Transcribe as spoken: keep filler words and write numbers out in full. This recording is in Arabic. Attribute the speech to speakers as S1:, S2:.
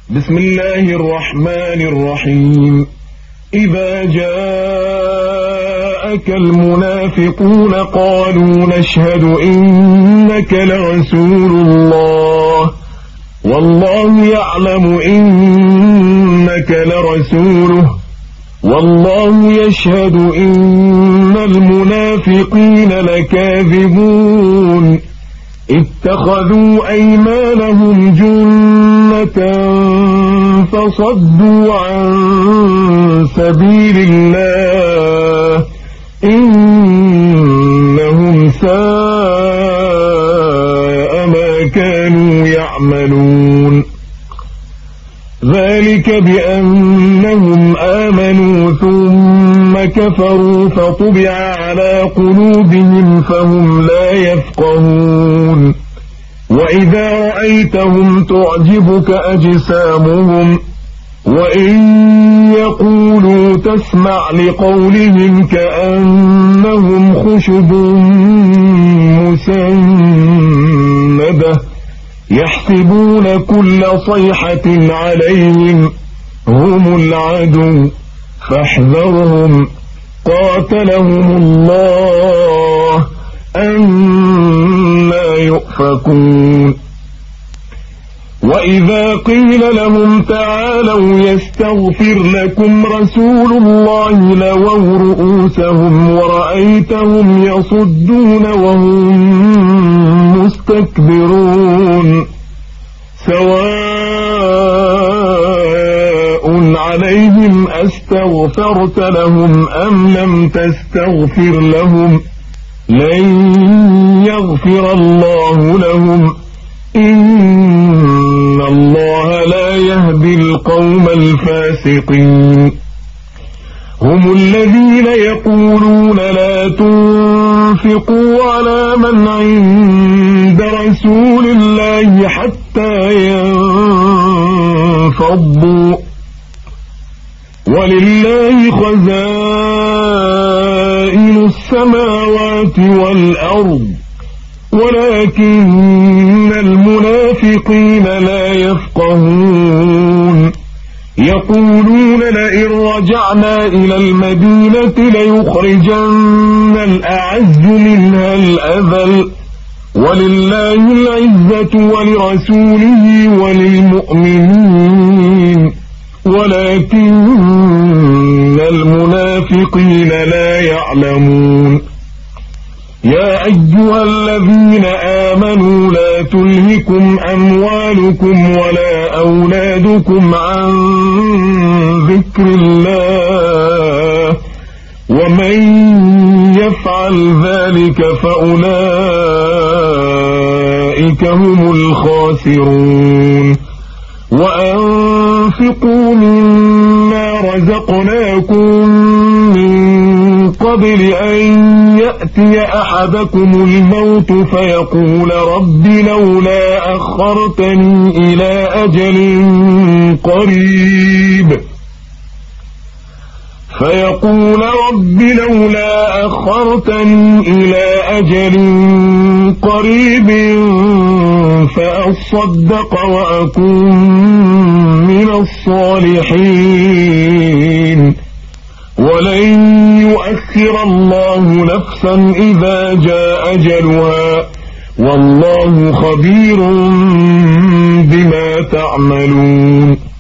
S1: بسم الله الرحمن الرحيم. إذا جاءك المنافقون قالوا نشهد إنك لرسول الله والله يعلم إنك لرسوله والله يشهد إن المنافقين لكاذبون اتخذوا أيمانهم جنة فصدوا عن سبيل الله إنهم ساء ما كانوا يعملون. ذلك بأنهم آمنوا ثم كفروا فطبع على قلوبهم فهم لا يفقهون. وإذا رأيتهم تعجبك أجسامهم وإن يقولوا تسمع لقولهم كأنهم خشب مسندة يحسبون كل صيحة عليهم هم العدو فاحذرهم قاتلهم الله أنى يؤفكون. وإذا قيل لهم تعالوا يستغفر لكم رسول الله لووا رؤوسهم ورأيتهم يصدون وهم مستكبرون. سواء عليهم أستغفرت لهم أم لم تستغفر لهم لن يغفر الله لهم إن الله لا يهدي القوم الفاسقين. هم الذين يقولون لا تنفقوا على من عند رسول الله حتى ينفضوا ولله خزائن السماوات والأرض ولكن المنافقين لا يفقهون. يقولون لئن رجعنا إلى المدينة ليخرجن الأعز منها الأذل ولله العزة ولرسوله وللمؤمنين ولكن المنافقين لا يعلمون. يا أيها الذين آمنوا لا تلهكم أموالكم ولا أولادكم عن ذكر الله ومن يفعل ذلك فأولئك هم الخاسرون. وأنفقوا مما رزقناكم من قبل أن يأتي أحدكم الموت فيقول رب لولا أخرتني إلى أجل قريب فيقول رب لولا أخرتني إلى أجل قريب فأصدق وأكون من الصالحين ولن يؤخر الله نفسا إذا جاء أجلها والله خبير بما تعملون.